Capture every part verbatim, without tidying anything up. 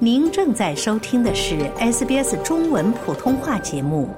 您正在收听的是 S B S 中文普通话节目。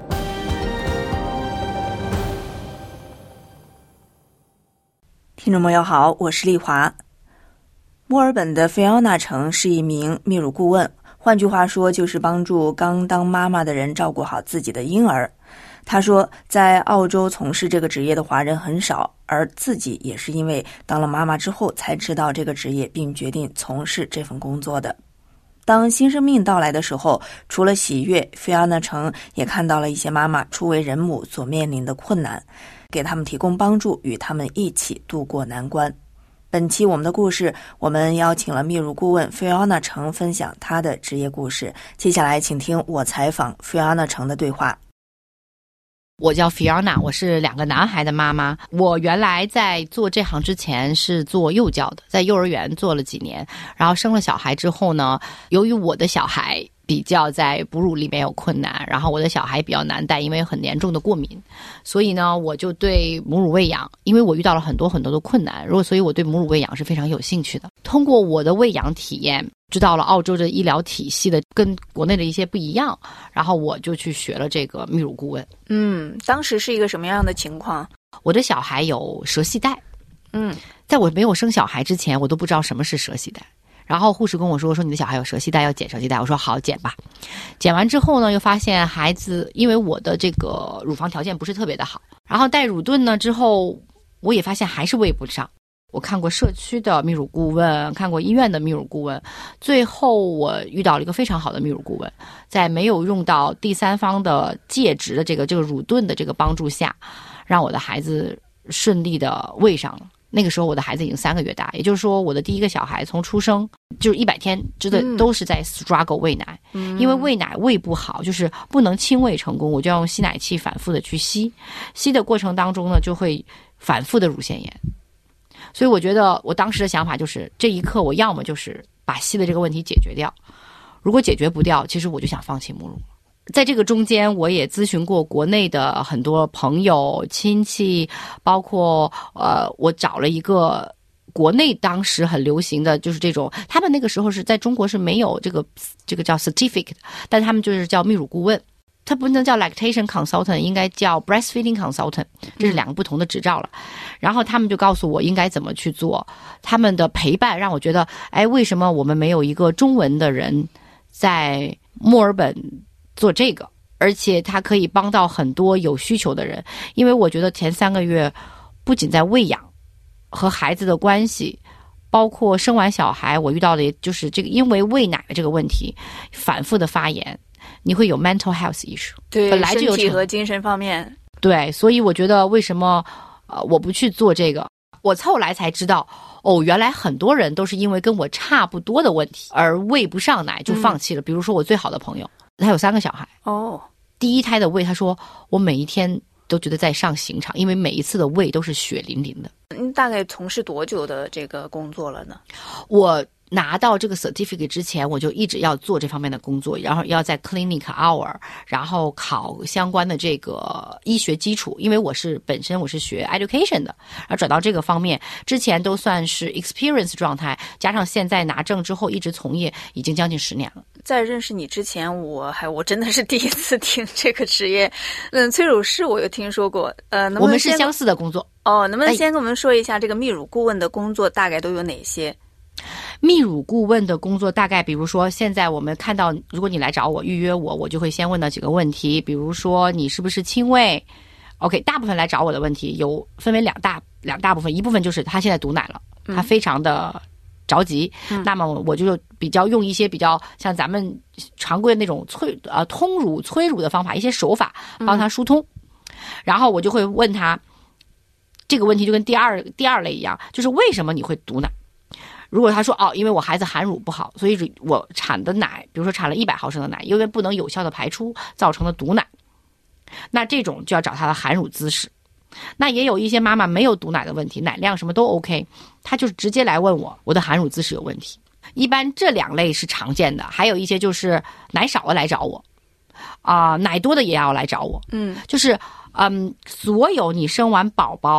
听众朋友好，我是丽华。墨尔本的菲奥娜城是一名泌乳顾问，换句话说就是帮助刚当妈妈的人照顾好自己的婴儿。他说在澳洲从事这个职业的华人很少，而自己也是因为当了妈妈之后才知道这个职业并决定从事这份工作的。当新生命到来的时候，除了喜悦，菲奥娜城也看到了一些妈妈初为人母所面临的困难，给他们提供帮助，与他们一起度过难关。本期我们的故事，我们邀请了泌乳顾问菲奥娜城分享她的职业故事。接下来请听我采访菲奥娜城的对话。 我叫 Fiona， 我是两个男孩的妈妈。我原来在做这行之前是做幼教的，在幼儿园做了几年，然后生了小孩之后呢，由于我的小孩比较在哺乳里面有困难，然后我的小孩比较难带，因为很严重的过敏，所以呢我就对母乳喂养，因为我遇到了很多很多的困难，如果所以我对母乳喂养是非常有兴趣的。通过我的喂养体验，知道了澳洲的医疗体系的跟国内的一些不一样，然后我就去学了这个泌乳顾问。 嗯，当时是一个什么样的情况？ 我的小孩有舌系带， 嗯， 在我没有生小孩之前，我都不知道什么是舌系带。然后护士跟我说说你的小孩有舌系带，要剪舌系带。我说好，剪吧。剪完之后呢，又发现孩子，因为我的这个乳房条件不是特别的好，然后带乳盾呢之后，我也发现还是喂不上。我看过社区的泌乳顾问，看过医院的泌乳顾问，最后我遇到了一个非常好的泌乳顾问，在没有用到第三方的介质的这个这个乳盾的这个帮助下，让我的孩子顺利的喂上了。那个时候我的孩子已经三个月大，也就是说我的第一个小孩从出生就是一百天之的都是在 struggle 喂奶、嗯、因为喂奶喂不好，就是不能亲喂成功，我就要用吸奶器反复的去吸，吸的过程当中呢就会反复的乳腺炎。所以我觉得我当时的想法就是这一刻我要么就是把吸的这个问题解决掉，如果解决不掉，其实我就想放弃母乳。在这个中间我也咨询过国内的很多朋友亲戚，包括呃，我找了一个国内当时很流行的就是这种，他们那个时候是在中国是没有这个这个叫 certificate， 但他们就是叫泌乳顾问，它不能叫 lactation consultant， 应该叫 breastfeeding consultant， 这是两个不同的执照了。然后他们就告诉我应该怎么去做，他们的陪伴让我觉得，哎，为什么我们没有一个中文的人在墨尔本做这个，而且他可以帮到很多有需求的人。因为我觉得前三个月不仅在喂养和孩子的关系，包括生完小孩，我遇到的就是这个因为喂奶的这个问题反复的发炎，你会有 mental health issue， 对， 本来就有身体和精神方面。 对，所以我觉得为什么呃我不去做这个，我后来才知道哦，原来很多人都是因为跟我差不多的问题而喂不上奶就放弃了、嗯、比如说我最好的朋友，他有三个小孩哦， 第一胎的喂，他说我每一天都觉得在上刑场，因为每一次的喂都是血淋淋的。 您大概从事多久的这个工作了呢？ 我拿到这个 certificate 之前，我就一直要做这方面的工作，然后要在 clinic hour， 然后考相关的这个医学基础，因为我是本身我是学 education 的，然后转到这个方面，之前都算是 experience 状态，加上现在拿证之后一直从业，已经将近十年了。 在认识你之前，我还我真的是第一次听这个职业。嗯，催乳师我有听说过，呃，能不能我们是相似的工作哦，能不能先跟我们说一下这个泌乳顾问的工作大概都有哪些？ 泌乳顾问的工作大概比如说现在我们看到，如果你来找我预约我，我就会先问到几个问题，比如说你是不是亲喂 OK， 大部分来找我的问题有分为两大两大部分，一部分就是他现在堵奶了，他非常的着急、嗯、那么我就比较用一些比较像咱们常规的那种催呃通乳催乳的方法，一些手法帮他疏通、嗯、然后我就会问他这个问题，就跟第二第二类一样，就是为什么你会堵奶。如果他说哦，因为我孩子含乳不好，所以我产的奶，比如说产了一百毫升的奶，因为不能有效的排出，造成了堵奶，那这种就要找他的含乳姿势。那也有一些妈妈没有堵奶的问题，奶量什么都 OK， 她就直接来问我，我的含乳姿势有问题。一般这两类是常见的，还有一些就是奶少了来找我，啊、呃，奶多的也要来找我。嗯，就是嗯，所有你生完宝宝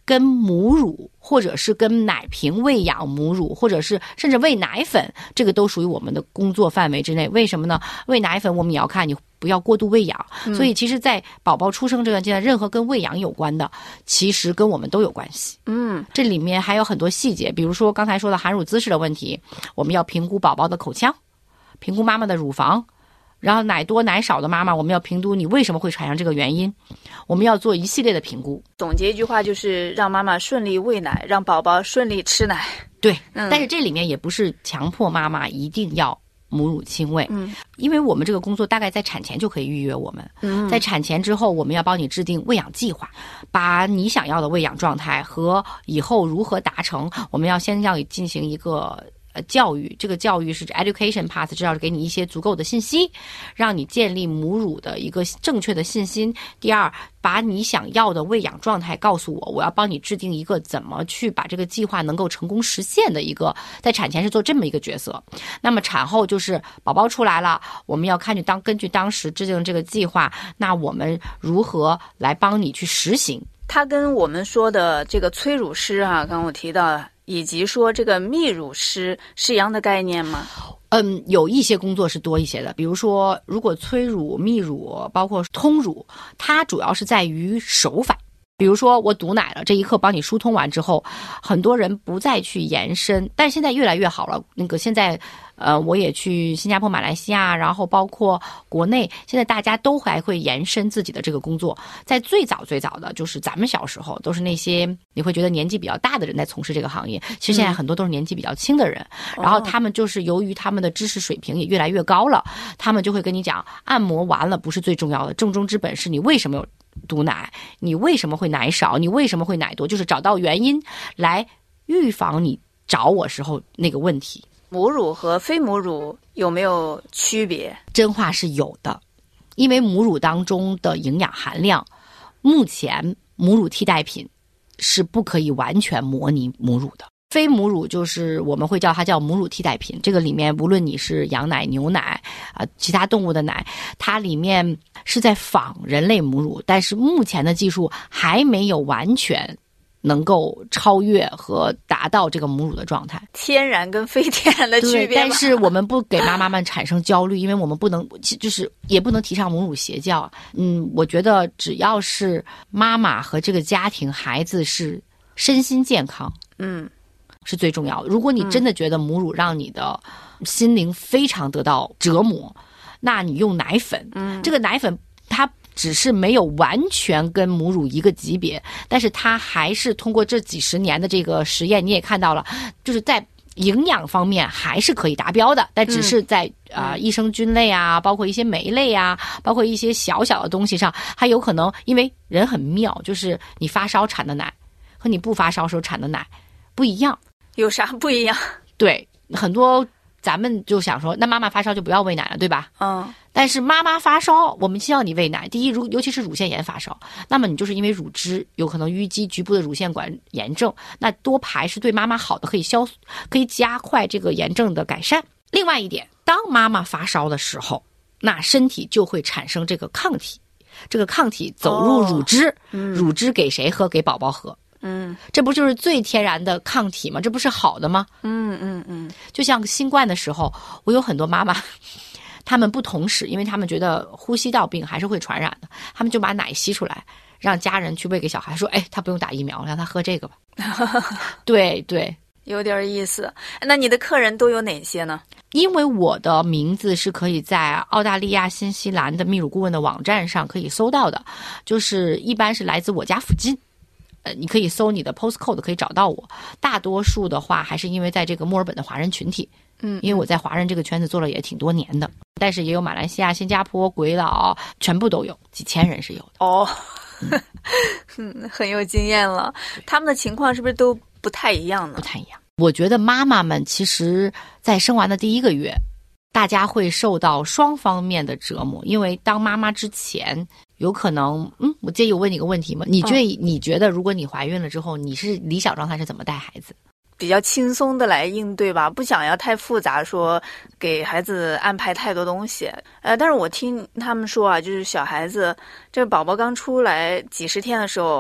跟母乳或者是跟奶瓶喂养母乳，或者是甚至喂奶粉，这个都属于我们的工作范围之内。为什么呢？喂奶粉我们也要看你不要过度喂养， 嗯、 所以其实在宝宝出生这段阶段，任何跟喂养有关的其实跟我们都有关系。 嗯， 这里面还有很多细节，比如说刚才说的含乳姿势的问题，我们要评估宝宝的口腔，评估妈妈的乳房，然后奶多奶少的妈妈，我们要评估你为什么会产生这个原因，我们要做一系列的评估。 总结一句话就是让妈妈顺利喂奶，让宝宝顺利吃奶。 对、 嗯、 但是这里面也不是强迫妈妈一定要母乳亲喂， 嗯， 因为我们这个工作大概在产前就可以预约我们， 嗯， 在产前之后我们要帮你制定喂养计划，把你想要的喂养状态和以后如何达成，我们要先要进行一个呃，教育，这个教育是 education path， 至少是给你一些足够的信息，让你建立母乳的一个正确的信心。第二，把你想要的喂养状态告诉我，我要帮你制定一个怎么去把这个计划能够成功实现的一个，在产前是做这么一个角色。那么产后就是宝宝出来了，我们要看去当根据当时制定这个计划，那我们如何来帮你去实行。 它跟我们说的这个催乳师啊，刚刚我提到以及说这个泌乳师是一样的概念吗？ 嗯，有一些工作是多一些的，比如说如果催乳、泌乳包括通乳，它主要是在于手法。比如说我堵奶了，这一刻帮你疏通完之后，很多人不再去延伸，但是现在越来越好了。那个现在呃，我也去新加坡、马来西亚，然后包括国内，现在大家都还会延伸自己的这个工作。在最早最早的就是咱们小时候，都是那些你会觉得年纪比较大的人在从事这个行业，其实现在很多都是年纪比较轻的人，嗯、然后他们就是由于他们的知识水平也越来越高了，他们就会跟你讲，按摩完了不是最重要的，重中之本是你为什么有堵奶，你为什么会奶少，你为什么会奶多，就是找到原因来预防你找我时候那个问题。 母乳和非母乳有没有区别？ 真话是有的，因为母乳当中的营养含量，目前母乳替代品是不可以完全模拟母乳的。非母乳就是我们会叫它叫母乳替代品，这个里面无论你是羊奶、牛奶啊、呃，其他动物的奶，它里面是在仿人类母乳，但是目前的技术还没有完全能够超越和达到这个母乳的状态。 天然跟非天然的区别， 但是我们不给妈妈们产生焦虑，因为我们不能，就是也不能提倡母乳邪教。嗯，我觉得只要是妈妈和这个家庭孩子是身心健康， 嗯， 是最重要的。如果你真的觉得母乳让你的心灵非常得到折磨，那你用奶粉，嗯，这个奶粉它只是没有完全跟母乳一个级别，但是它还是通过这几十年的这个实验，你也看到了，就是在营养方面还是可以达标的，但只是在啊、嗯呃、益生菌类啊，包括一些酶类啊，包括一些小小的东西上，还有可能因为人很妙，就是你发烧产的奶和你不发烧时候产的奶不一样。 有啥不一样？ 对，很多咱们就想说，那妈妈发烧就不要喂奶了，对吧？ 嗯。 但是妈妈发烧，我们希望你喂奶。第一，如尤其是乳腺炎发烧，那么你就是因为乳汁有可能淤积局部的乳腺管炎症，那多排是对妈妈好的，可以消，可以加快这个炎症的改善。另外一点，当妈妈发烧的时候，那身体就会产生这个抗体，这个抗体走入乳汁，哦嗯、乳汁给谁喝？给宝宝喝。 嗯， 这不就是最天然的抗体吗？这不是好的吗？ 嗯嗯嗯， 就像新冠的时候，我有很多妈妈，他们不同时，因为他们觉得呼吸道病还是会传染的，他们就把奶吸出来，让家人去喂给小孩，说：“哎，他不用打疫苗，让他喝这个吧。”对对， 有点意思。那你的客人都有哪些呢？ 因为我的名字是可以在澳大利亚、新西兰的泌乳顾问的网站上可以搜到的，就是一般是来自我家附近。呃，你可以搜你的 postcode 可以找到我。大多数的话还是因为在这个墨尔本的华人群体， 嗯， 因为我在华人这个圈子做了也挺多年的，但是也有马来西亚、新加坡、鬼佬，全部都有，几千人是有的。 哦，嗯，很有经验了。他们的情况是不是都不太一样呢？ 不太一样。我觉得妈妈们其实在生完的第一个月，大家会受到双方面的折磨，因为当妈妈之前有可能，嗯，我介意我问你个问题吗？你觉得、嗯、你觉得如果你怀孕了之后，你是理想状态是怎么带孩子？ 比较轻松的来应对吧，不想要太复杂，说给孩子安排太多东西。呃，但是我听他们说啊，就是小孩子这个宝宝刚出来几十天的时候，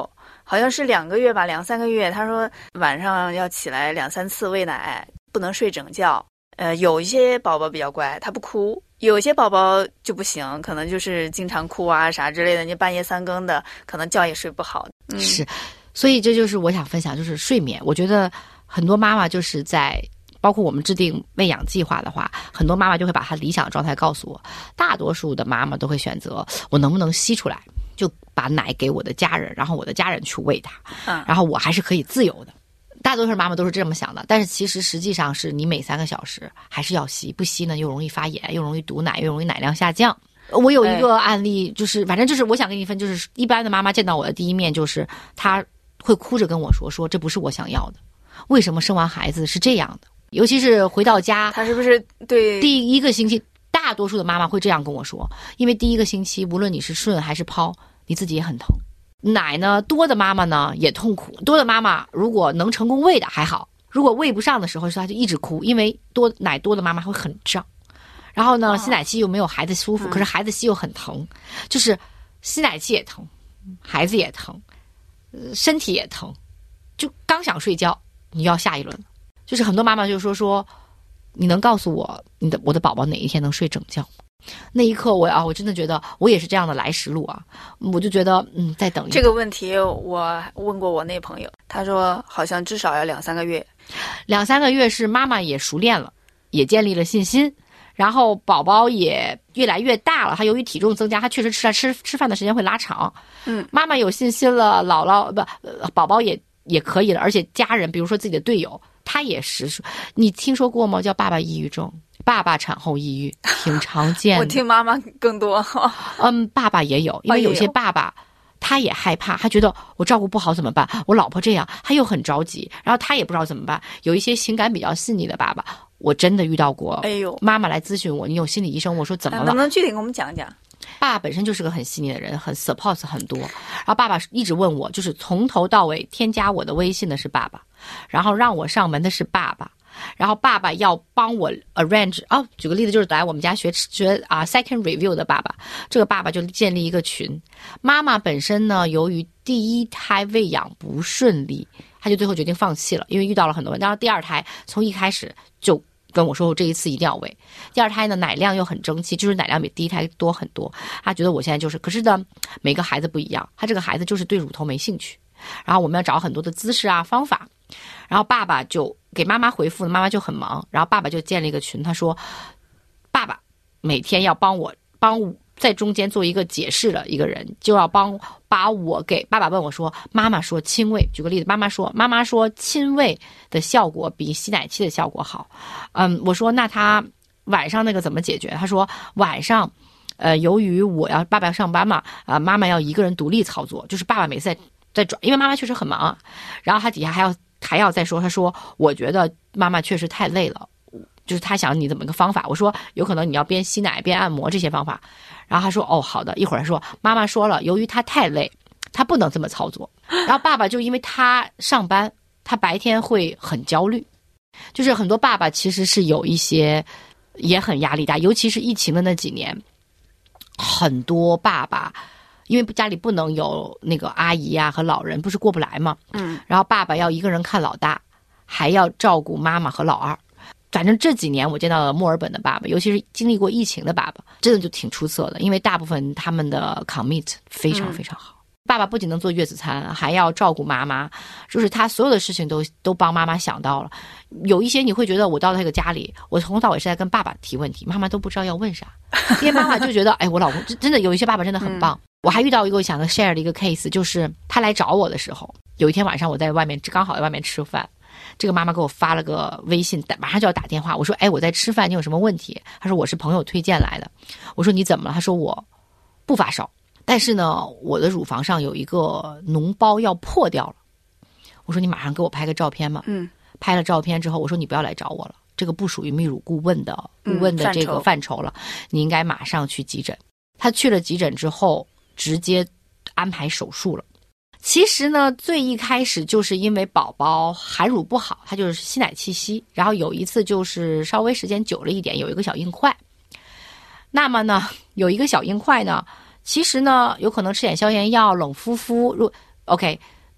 好像是两个月吧，两三个月。他说晚上要起来两三次喂奶，不能睡整觉。呃，有一些宝宝比较乖，他不哭；有些宝宝就不行，可能就是经常哭啊啥之类的。你半夜三更的，可能觉也睡不好。嗯， 是，所以这就是我想分享，就是睡眠。我觉得很多妈妈就是在。包括我们制定喂养计划的话，很多妈妈就会把她理想的状态告诉我，大多数的妈妈都会选择我能不能吸出来，就把奶给我的家人，然后我的家人去喂它， 嗯， 然后我还是可以自由的。大多数妈妈都是这么想的，但是其实实际上是你每三个小时还是要吸，不吸呢又容易发炎，又容易堵奶，又容易奶量下降。我有一个案例，就是反正就是我想跟你分，就是一般的妈妈见到我的第一面就是她会哭着跟我说说这不是我想要的，为什么生完孩子是这样的。尤其是回到家， 他是不是对第一个星期，大多数的妈妈会这样跟我说，因为第一个星期无论你是顺还是剖，你自己也很疼。奶呢多的妈妈呢也痛苦，多的妈妈如果能成功喂的还好，如果喂不上的时候，她就一直哭，因为多奶多的妈妈会很胀。然后呢，吸奶期又没有孩子舒服，可是孩子吸又很疼，就是吸奶期也疼，孩子也疼，身体也疼，就刚想睡觉，你要下一轮。就是很多妈妈就说说，你能告诉我你的我的宝宝哪一天能睡整觉？那一刻我啊，我真的觉得我也是这样的来时路啊，我就觉得嗯，再等一等。 这个问题我问过我那朋友，他说好像至少要两三个月。 两三个月是妈妈也熟练了，也建立了信心，然后宝宝也越来越大了，他由于体重增加，他确实吃吃吃饭的时间会拉长。 嗯， 妈妈有信心了，姥姥不、呃、宝宝也也可以了，而且家人比如说自己的队友。他也是，你听说过吗？叫爸爸抑郁症，爸爸产后抑郁，挺常见的。 我听妈妈更多。 嗯，爸爸也有，因为有些爸爸他也害怕，他觉得我照顾不好怎么办？我老婆这样，他又很着急，然后他也不知道怎么办。有一些情感比较细腻的爸爸，我真的遇到过。 哎呦， 妈妈来咨询我，你有心理医生？我说怎么了？ 能不能具体给我们讲讲？ 爸爸本身就是个很细腻的人，很 support 很多。然后爸爸一直问我，就是从头到尾添加我的微信的是爸爸，然后让我上门的是爸爸，然后爸爸要帮我 arrange。哦，举个例子，就是来我们家学学啊 second review 的爸爸，这个爸爸就建立一个群。妈妈本身呢，由于第一胎喂养不顺利，他就最后决定放弃了，因为遇到了很多问题。然后第二胎从一开始就跟我说我这一次一定要喂。第二胎呢奶量又很争气，就是奶量比第一胎多很多。他觉得我现在就是，可是呢每个孩子不一样，他这个孩子就是对乳头没兴趣，然后我们要找很多的姿势啊方法。然后爸爸就给妈妈回复，妈妈就很忙，然后爸爸就建了一个群，他说爸爸每天要帮我帮我在中间做一个解释的一个人，就要帮把我给爸爸问我说，妈妈说亲喂，举个例子，妈妈说妈妈说亲喂的效果比吸奶期的效果好。嗯，我说那他晚上那个怎么解决？他说晚上呃由于我要爸爸要上班嘛，啊、呃、妈妈要一个人独立操作，就是爸爸每次在在转，因为妈妈确实很忙，然后他底下还要还要再说，他说我觉得妈妈确实太累了，就是他想你怎么个方法。我说有可能你要边吸奶边按摩这些方法。然后他说哦好的，一会儿说妈妈说了，由于他太累，他不能这么操作。然后爸爸就因为他上班，他白天会很焦虑，就是很多爸爸其实是有一些也很压力大，尤其是疫情的那几年，很多爸爸因为家里不能有那个阿姨啊和老人，不是过不来嘛， 嗯， 然后爸爸要一个人看老大，还要照顾妈妈和老二。反正这几年我见到了墨尔本的爸爸，尤其是经历过疫情的爸爸，真的就挺出色的，因为大部分他们的 commit 非常非常好。嗯，爸爸不仅能做月子餐，还要照顾妈妈，就是他所有的事情都都帮妈妈想到了。有一些你会觉得我到了这个家里，我从头到尾是在跟爸爸提问题，妈妈都不知道要问啥，因为妈妈就觉得哎，我老公真的有一些爸爸真的很棒。嗯，我还遇到一个我想跟 share 的一个 case， 就是他来找我的时候，有一天晚上我在外面刚好在外面吃饭，这个妈妈给我发了个微信，马上就要打电话。我说哎，我在吃饭，你有什么问题？他说我是朋友推荐来的。我说你怎么了？他说我不发烧，但是呢我的乳房上有一个脓包要破掉了。我说你马上给我拍个照片嘛。 嗯， 拍了照片之后，我说你不要来找我了，这个不属于泌乳顾问的顾问的这个范畴了，你应该马上去急诊。他去了急诊之后直接安排手术了。其实呢最一开始就是因为宝宝含乳不好，他就是吸奶气息，然后有一次就是稍微时间久了一点，有一个小硬块。那么呢有一个小硬块呢，其实呢有可能吃点消炎药冷敷敷 OK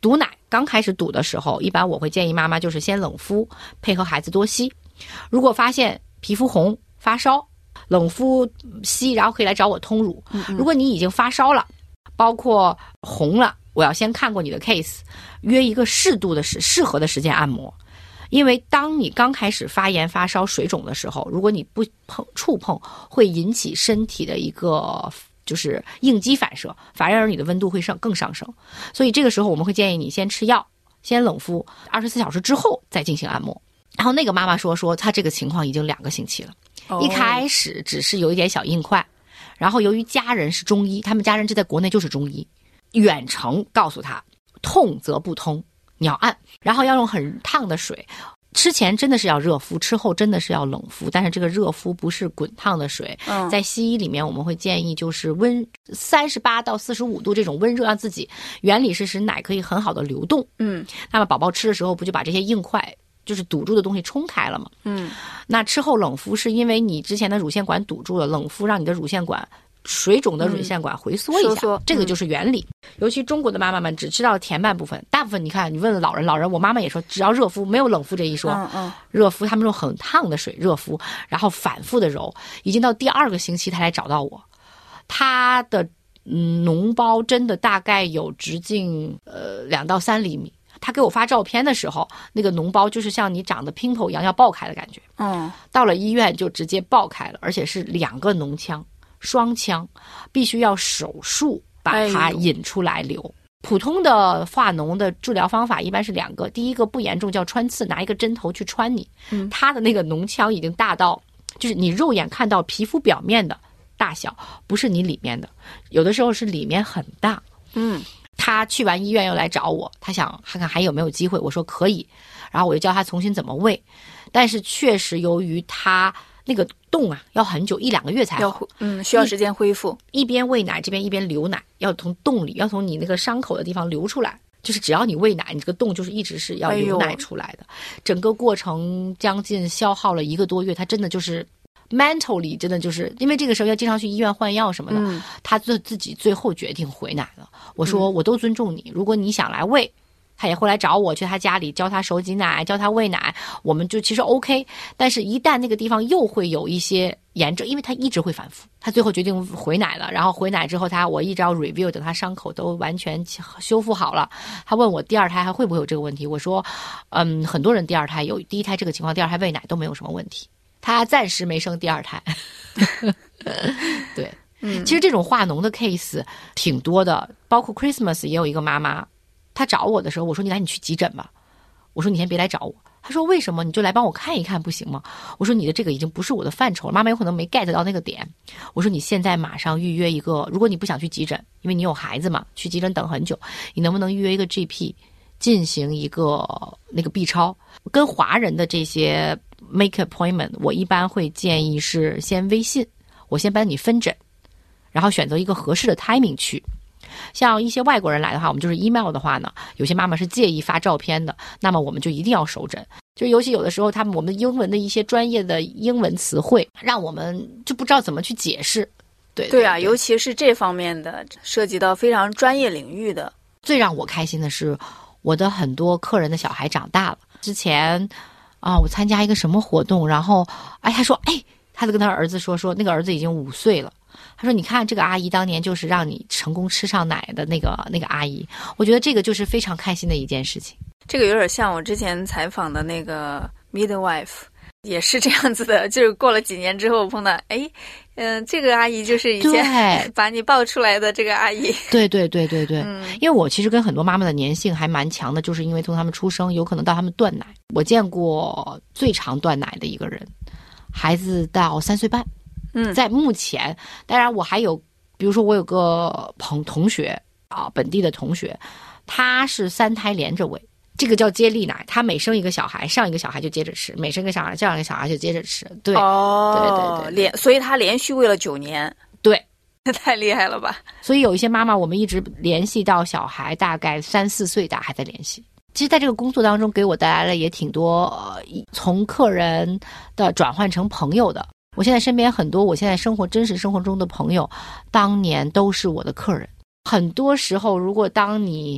堵奶刚开始堵的时候，一般我会建议妈妈就是先冷敷，配合孩子多吸。如果发现皮肤红、发烧，冷敷吸，然后可以来找我通乳。嗯嗯，如果你已经发烧了，包括红了，我要先看过你的 case， 约一个适度的时适合的时间按摩。因为当你刚开始发炎、发烧、水肿的时候，如果你不碰触碰，会引起身体的一个就是应激反射，反而你的温度会上更上升。所以这个时候我们会建议你先吃药，先冷敷，二十四小时之后再进行按摩。然后那个妈妈说说她这个情况已经两个星期了，哦，一开始只是有一点小硬块，然后由于家人是中医，他们家人这在国内就是中医，远程告诉她痛则不通，你要按，然后要用很烫的水，吃前真的是要热敷，吃后真的是要冷敷，但是这个热敷不是滚烫的水，嗯，在西医里面我们会建议就是温三十八到四十五度这种温热，让自己原理是使奶可以很好的流动，嗯，那么宝宝吃的时候不就把这些硬块就是堵住的东西冲开了吗？嗯，那吃后冷敷是因为你之前的乳腺管堵住了，冷敷让你的乳腺管水肿的乳腺管回缩一下，嗯，这个就是原理，嗯。尤其中国的妈妈们只知道前半部分，大部分你看你问老人，老人我妈妈也说只要热敷，没有冷敷这一说。嗯嗯，热敷他们用很烫的水热敷，然后反复的揉，已经到第二个星期他来找到我，他的嗯脓包真的大概有直径呃两到三厘米。他给我发照片的时候，那个脓包就是像你长的 pimple 一样要爆开的感觉。嗯，到了医院就直接爆开了，而且是两个脓腔，双腔，必须要手术把它引出来流。哎，普通的化脓的治疗方法一般是两个，第一个不严重叫穿刺，拿一个针头去穿你。嗯，它的那个脓腔已经大到就是你肉眼看到皮肤表面的大小，不是你里面的，有的时候是里面很大。嗯。他去完医院又来找我，他想看看还有没有机会，我说可以，然后我就教他重新怎么喂，但是确实由于他那个洞啊要很久，一两个月才好， 嗯，需要时间恢复， 一, 一边喂奶这边一边流奶，要从洞里要从你那个伤口的地方流出来，就是只要你喂奶，你这个洞就是一直是要流奶出来的，哎，整个过程将近消耗了一个多月，他真的就是mentally 真的就是因为这个时候要经常去医院换药什么的，嗯，他自自己最后决定回奶了。我说我都尊重你，如果你想来喂，他也会来找我，去他家里教他手挤奶，教他喂奶，我们就其实 OK。但是一旦那个地方又会有一些炎症，因为他一直会反复，他最后决定回奶了。然后回奶之后，他我一直要 review， 等他伤口都完全修复好了。他问我第二胎还会不会有这个问题？我说，嗯，很多人第二胎有，第一胎这个情况，第二胎喂奶都没有什么问题。他暂时没生第二胎。对，嗯，其实这种化脓的 case 挺多的，包括 Christmas 也有一个妈妈，她找我的时候，我说你来你去急诊吧，我说你先别来找我。她说为什么？你就来帮我看一看不行吗？我说你的这个已经不是我的范畴了，妈妈有可能没 get 到那个点。我说你现在马上预约一个，如果你不想去急诊，因为你有孩子嘛，去急诊等很久，你能不能预约一个 G P 进行一个那个 B 超？跟华人的这些make appointment， 我一般会建议是先微信，我先帮你分诊，然后选择一个合适的 timing 去。像一些外国人来的话，我们就是 email 的话呢，有些妈妈是介意发照片的，那么我们就一定要手诊。就尤其有的时候，他们我们英文的一些专业的英文词汇，让我们就不知道怎么去解释。对 对, 对啊，尤其是这方面的涉及到非常专业领域的。 最让我开心的是，我的很多客人的小孩长大了。之前啊，我参加一个什么活动，然后哎，他说，哎，他就跟他儿子说，说那个儿子已经五岁了。他说：“你看，这个阿姨当年就是让你成功吃上奶的那个那个阿姨。”我觉得这个就是非常开心的一件事情。 这个有点像我之前采访的那个 midwife， 也是这样子的。就是过了几年之后碰到，哎，嗯、呃，这个阿姨就是以前把你抱出来的这个阿姨。 对对对对对，嗯、因为我其实跟很多妈妈的粘性还蛮强的，就是因为从他们出生，有可能到他们断奶。我见过最长断奶的一个人，孩子到三岁半。嗯，在目前，当然我还有，比如说我有个朋同学啊，本地的同学，他是三胎连着喂，这个叫接力奶，他每生一个小孩，上一个小孩就接着吃，每生一个小孩，上一个小孩就接着吃，对， 哦， 对对对， 连，所以他连续喂了九年， 对， 太厉害了吧？ 所以有一些妈妈，我们一直联系到小孩大概三四岁大还在联系。其实在这个工作当中，给我带来了也挺多，呃，从客人的转换成朋友的。我现在身边很多我现在生活真实生活中的朋友，当年都是我的客人。很多时候，如果当你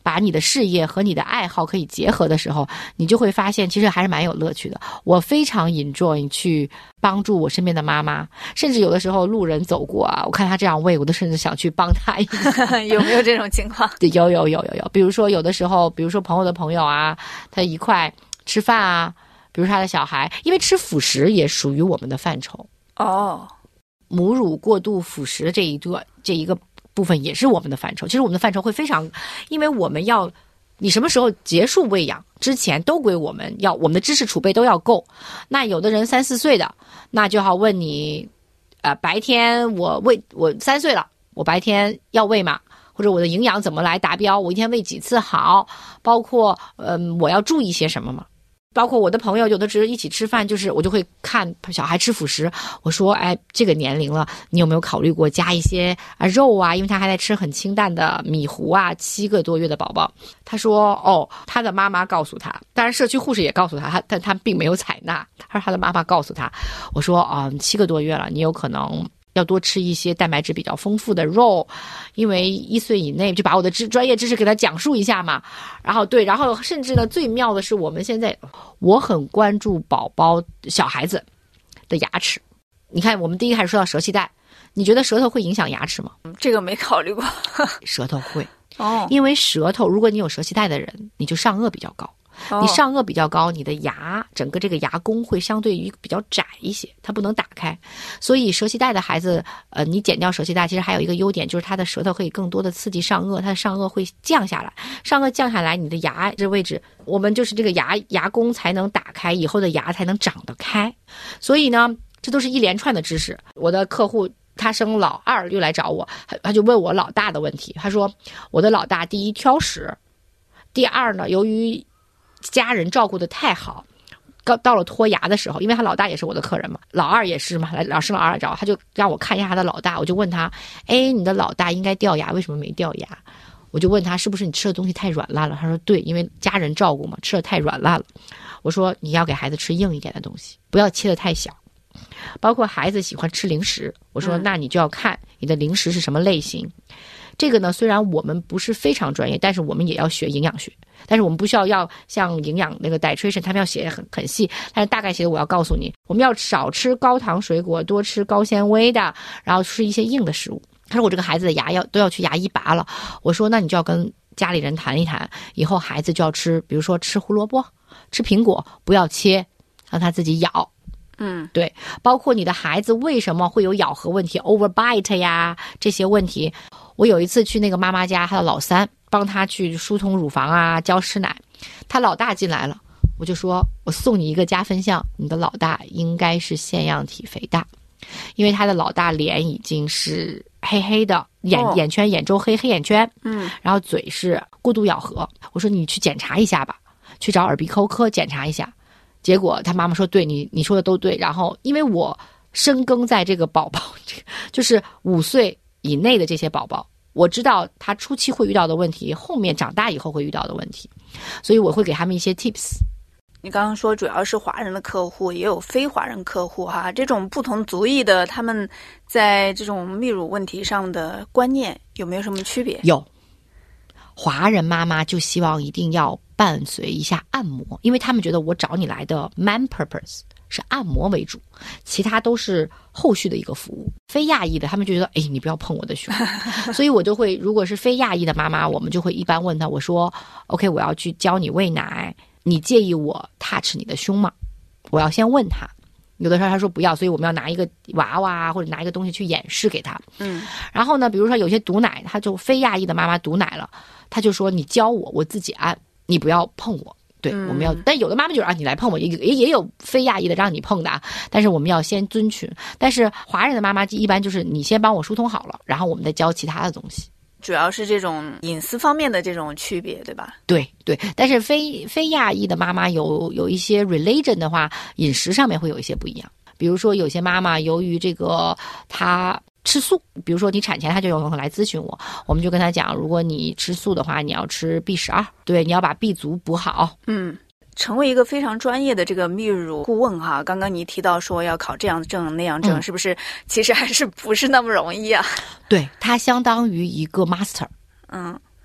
把你的事业和你的爱好可以结合的时候，你就会发现其实还是蛮有乐趣的。我非常 enjoy 去帮助我身边的妈妈，甚至有的时候路人走过啊，我看她这样喂，我都甚至想去帮她一下。 有没有这种情况？ 对，有有有有有。比如说有的时候，比如说朋友的朋友啊，他一块吃饭啊，比如他的小孩，因为吃辅食也属于我们的范畴。 哦， 母乳过度辅食这一个这一个部分也是我们的范畴。其实我们的范畴会非常，因为我们要你什么时候结束喂养之前都归我们要，我们的知识储备都要够。那有的人三四岁的，那就要问你，呃，白天我喂我三岁了，我白天要喂吗？或者我的营养怎么来达标？我一天喂几次好？包括嗯，我要注意些什么吗？包括我的朋友有的时候一起吃饭，就是我就会看小孩吃辅食，我说哎，这个年龄了，你有没有考虑过加一些啊肉啊？因为他还在吃很清淡的米糊啊，七个多月的宝宝。他说哦，他的妈妈告诉他，当然社区护士也告诉他，他但他并没有采纳。他说他的妈妈告诉他，我说啊、哦，七个多月了，你有可能要多吃一些蛋白质比较丰富的肉，因为一岁以内，就把我的知专业知识给他讲述一下嘛。然后对，然后甚至呢，最妙的是我们现在，我很关注宝宝小孩子的牙齿。你看，我们第一开始说到舌系带，你觉得舌头会影响牙齿吗？ 这个没考虑过。 舌头会哦， 因为舌头，如果你有舌系带的人，你就上颚比较高。你上颚比较高，你的牙整个这个牙弓会相对于比较窄一些，它不能打开。所以舌系带的孩子，呃，你剪掉舌系带，其实还有一个优点，就是他的舌头可以更多的刺激上颚，他的上颚会降下来，上颚降下来，你的牙这位置，我们就是这个牙牙弓才能打开，以后的牙才能长得开。所以呢，这都是一连串的知识。我的客户他生老二又来找我，他他就问我老大的问题，他说我的老大第一挑食，第二呢，由于家人照顾得太好，到到了脱牙的时候，因为他老大也是我的客人嘛，老二也是嘛，来老生老二来找，他就让我看一下他的老大，我就问他，哎，你的老大应该掉牙，为什么没掉牙？我就问他是不是你吃的东西太软烂了？他说对，因为家人照顾嘛，吃的太软烂了。我说你要给孩子吃硬一点的东西，不要切得太小。包括孩子喜欢吃零食，我说那你就要看你的零食是什么类型。这个呢，虽然我们不是非常专业，但是我们也要学营养学。但是我们不需要要像营养那个 dietitian 他们要写很很细，但是大概写的我要告诉你，我们要少吃高糖水果，多吃高纤维的，然后吃一些硬的食物。他说我这个孩子的牙要都要去牙医拔了，我说那你就要跟家里人谈一谈，以后孩子就要吃，比如说吃胡萝卜、吃苹果，不要切，让他自己咬。 嗯， 对，包括你的孩子为什么会有咬合问题 overbite 呀这些问题。我有一次去那个妈妈家，她的老三帮她去疏通乳房啊，教吃奶，她老大进来了，我就说我送你一个加分项，你的老大应该是腺样体肥大，因为他的老大脸已经是黑黑的，眼、哦、眼圈眼周黑黑眼圈， 嗯， 然后嘴是过度咬合，我说你去检查一下吧，去找耳鼻喉科检查一下。结果他妈妈说对，你你说的都对。然后因为我深耕在这个宝宝，这个就是五岁以内的这些宝宝，我知道他初期会遇到的问题，后面长大以后会遇到的问题，所以我会给他们一些 tips。 你刚刚说主要是华人的客户，也有非华人客户哈，这种不同族裔的他们在这种泌乳问题上的观念有没有什么区别？ 有，华人妈妈就希望一定要伴随一下按摩，因为他们觉得我找你来的 main purpose 是按摩为主，其他都是后续的一个服务。非亚裔的他们就觉得哎，你不要碰我的胸所以我就会，如果是非亚裔的妈妈，我们就会一般问她，我说 OK 我要去教你喂奶，你介意我 touch 你的胸吗？我要先问她，有的时候她说不要，所以我们要拿一个娃娃或者拿一个东西去演示给她。 嗯， 然后呢，比如说有些堵奶，她就非亚裔的妈妈堵奶了，她就说你教我，我自己按，你不要碰我。对， 嗯、 我们要，但有的妈妈就让你来碰我，也也也有非亚裔的让你碰的啊。但是我们要先遵循。但是华人的妈妈一般就是你先帮我疏通好了，然后我们再教其他的东西。 主要是这种隐私方面的这种区别，对吧？ 对对，但是非非亚裔的妈妈有有一些 religion 的话，饮食上面会有一些不一样。比如说有些妈妈由于这个她吃素，比如说你产前她就有可能来咨询我，我们就跟她讲，如果你吃素的话，你要吃 B 十二， 对，你要把 B 族补好。 嗯，成为一个非常专业的这个泌乳顾问哈，刚刚你提到说要考这样证那样证、嗯、是不是其实还是不是那么容易啊？ 对，它相当于一个 master。 嗯，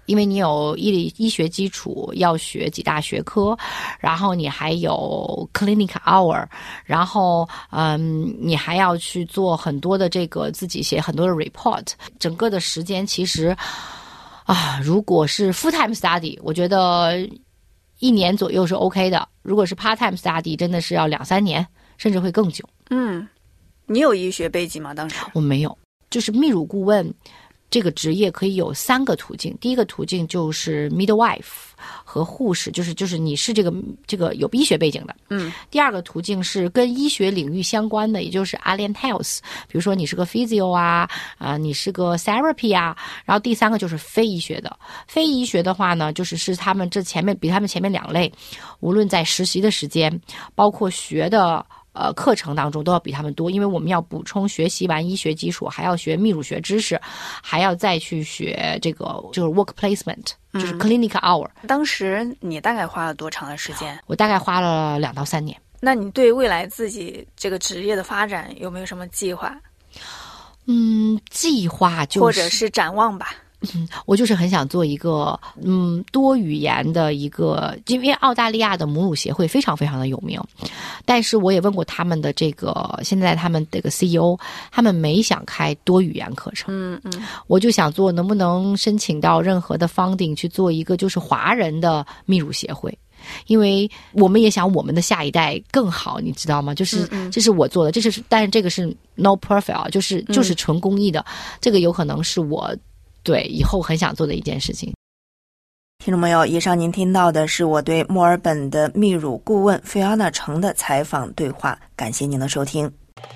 因为你有医医学基础，要学几大学科，然后你还有 clinic hour， 然后嗯，你还要去做很多的这个自己写很多的 report， 整个的时间其实啊，如果是 full time study， 我觉得一年左右是 OK 的，如果是 part time study， 真的是要两三年，甚至会更久。 嗯，你有医学背景吗？当时我没有，就是泌乳顾问这个职业可以有三个途径。第一个途径就是 midwife 和护士，就是就是你是这个这个有医学背景的。 嗯。 第二个途径是跟医学领域相关的，也就是 allied health， 比如说你是个 physio 啊，啊、呃、你是个 therapy 啊。然后第三个就是非医学的。非医学的话呢，就是是他们这前面比他们前面两类，无论在实习的时间，包括学的。呃，课程当中都要比他们多，因为我们要补充学习完医学基础，还要学泌乳学知识，还要再去学这个就是 work placement，、嗯、就是 clinic hour。 当时你大概花了多长的时间？ 我大概花了两到三年。 那你对未来自己这个职业的发展有没有什么计划？ 嗯，计划就是或者是展望吧。 嗯，我就是很想做一个嗯多语言的一个，因为澳大利亚的母乳协会非常非常的有名，但是我也问过他们的这个现在他们这个 C E O， 他们没想开多语言课程。 嗯嗯， 我就想做，能不能申请到任何的 funding 去做一个就是华人的泌乳协会。因为我们也想我们的下一代更好，你知道吗？就是嗯嗯这是我做的，这是但是这个是 no profit 啊，就是就是纯公益的、嗯，这个有可能是我。对，以后很想做的一件事情。 听众朋友，以上您听到的是我对墨尔本的泌乳顾问菲奥娜程的采访对话，感谢您的收听。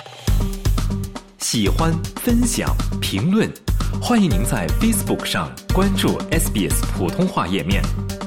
喜欢、分享、评论，欢迎您在 Facebook 上关注 S B S 普通话页面。